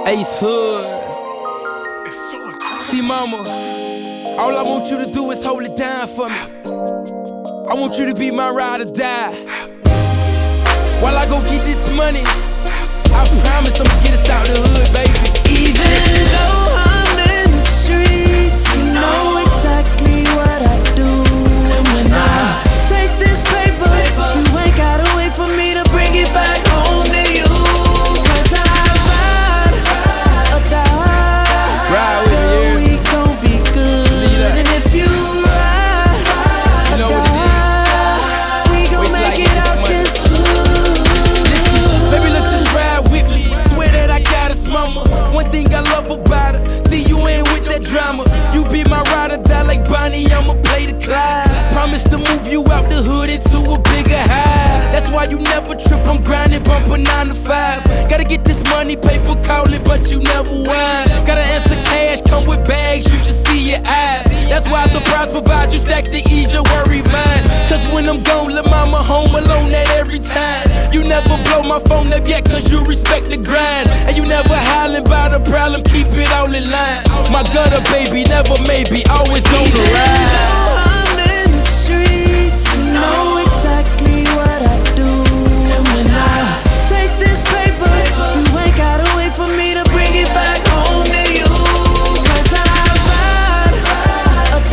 Ace Hood. See, mama, all I want you to do is hold it down for me. I want you to be my ride or die. While I go get this money, I promise I'ma get us out the hood, baby. Even though I'm in the streets, you know exactly what I do. And when I chase this paper, you ain't gotta wait for me to bring it back home to you. Cause I ride or die. Ride with me, yeah. We gon' be good. And if you ride or die, we gon' make it out this hood. Baby, let's just ride with me. Swear that I got us, mama. One thing I love about her, see you ain't with that drama. You be my ride or die like Bonnie, I'ma play the Clyde. Promise to move you out the hood into a bigger high. That's why you never trip, I'm grinding, bumping 9 to 5. Gotta get this money, paper calling, but you never whine. Gotta answer cash, come with bags, you should see your eyes. That's why Surprise provide you stacks to ease your worry mind. Cause when I'm gone, let mama home alone at every time. You never blow my phone up yet cause you respect the grind. And you never hollering about a problem, keep it all in line. My gutter baby, never maybe, always gonna ride. Even though I'm in the streets, you know exactly what I do. And when I chase this paper, you ain't gotta wait for me to bring it back home to you. Cause I ride or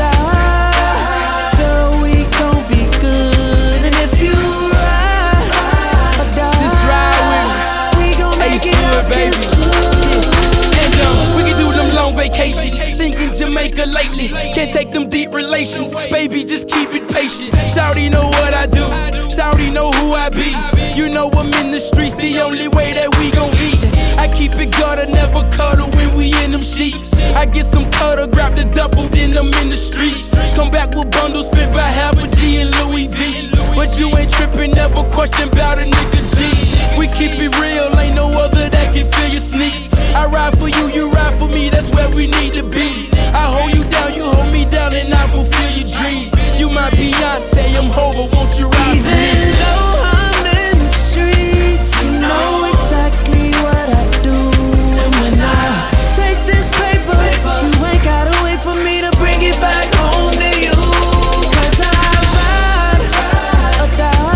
die, girl, we gon' be good. And if you ride or die, just ride with me. We gon' make it out this hood. And we can do them long vacations. Thinking Jamaica lately, can't take them deep relations. Baby, just keep it patient. Shawty know what I do, Shawty know who I be. You know I'm in the streets, the only way that we gon' eat. I keep it gutter, never cuddle when we in them sheets. I get some cutter, grab the duffel, then I'm in the streets. Come back with bundles, spent by half a G in Louis V. But you ain't tripping, never question about a nigga G. We keep it real, ain't no other that can fill your sneaks. I ride for you, you ride for me, that's where we need to be. I hold you down, you hold me down, and I fulfill your dream. You my Beyonce, I'm Hova, won't you ride for me? Even though I'm in the streets, you know exactly what I do. And when I chase this paper, you ain't gotta wait for me to bring it back home to you. Cause I ride or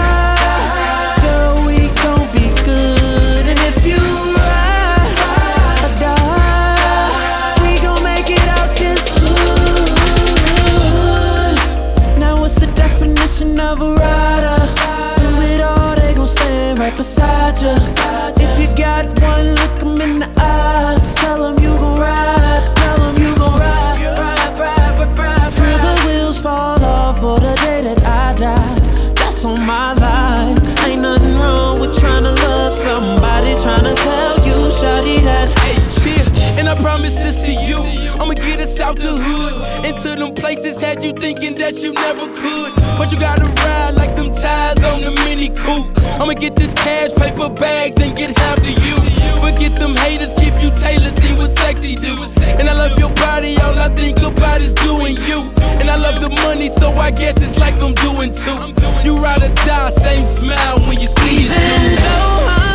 die, girl, we gon' be good. And if you ride or die, we gon' make it out this hood. Now what's the definition of a rider? Do it all, they gon' stand right beside you. If you got one, look 'em in the eyes. Tell 'em you gon' ride, tell 'em you gon' ride. Till the wheels fall off for the day that I die. That's on my life. Ain't nothing wrong with tryna love somebody, tryna tell you, shawty, that Hey, chill, and I promise this to you. I'ma get us out the hood, into them places had you thinking that you never could. But you gotta ride like them tires on the Mini Coupe. I'ma get this cash, paper bags, and get half to you. Forget them haters, keep you tailored, see what sexy do. And I love your body, all I think about is doing you. And I love the money, so I guess it's like I'm doing too. You ride or die, same smile when you see it. even though I'm